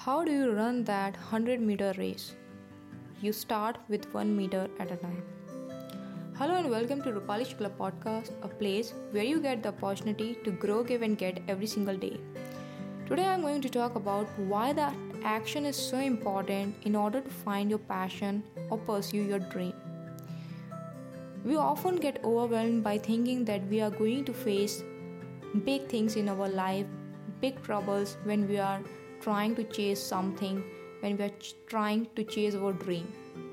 How do you run that 100-meter race? You start with 1 meter at a time. Hello and welcome to Rupali Shukla Podcast, a place where you get the opportunity to grow, give and get every single day. Today I'm going to talk about why that action is so important in order to find your passion or pursue your dream. We often get overwhelmed by thinking that we are going to face big things in our life, big troubles when we are trying to chase something, when we are trying to chase our dream.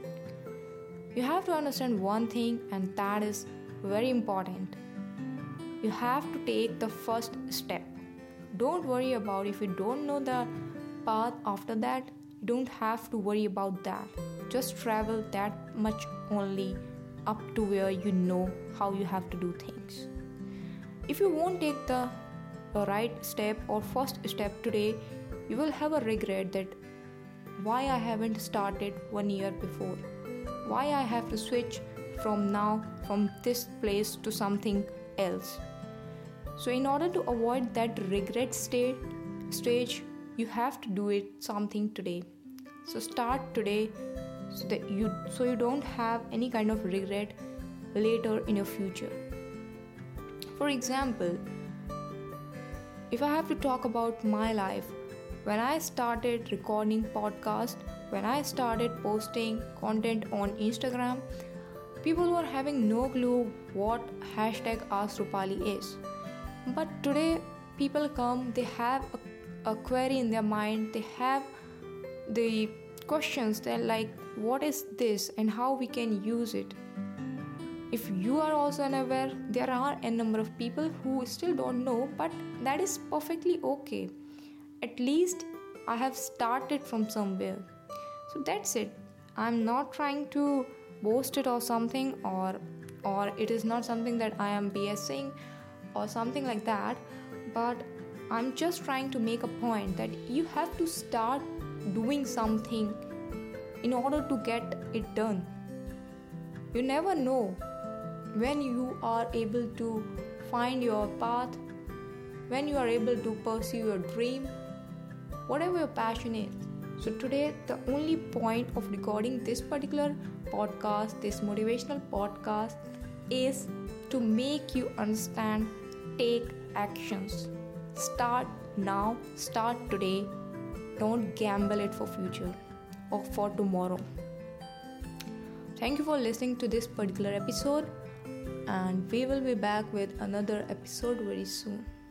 You have to understand one thing, and that is very important. You have to take the first step. Don't worry about if you don't know the path after that. You don't have to worry about that. Just travel that much only up to where you know how you have to do things. If you won't take the right step or first step today, you will have a regret that why I haven't started 1 year before, why I have to switch from this place to something else. So in order to avoid that regret stage, you have to do it something today. So start today so you don't have any kind of regret later in your future. For example, if I have to talk about my life, when I started recording podcast, when I started posting content on Instagram, people were having no clue what #AskRupali is. But today, people come, they have a query in their mind, they have the questions, they're like, what is this and how we can use it? If you are also unaware, there are a number of people who still don't know, but that is perfectly okay. At least I have started from somewhere. So that's it. I'm not trying to boast it or something, or it is not something that I am BSing or something like that, but I'm just trying to make a point that you have to start doing something in order to get it done. You never know when you are able to find your path, when you are able to pursue your dream, whatever your passion is. So today, the only point of recording this particular podcast, this motivational podcast, is to make you understand, take actions. Start now, start today. Don't gamble it for future or for tomorrow. Thank you for listening to this particular episode, and we will be back with another episode very soon.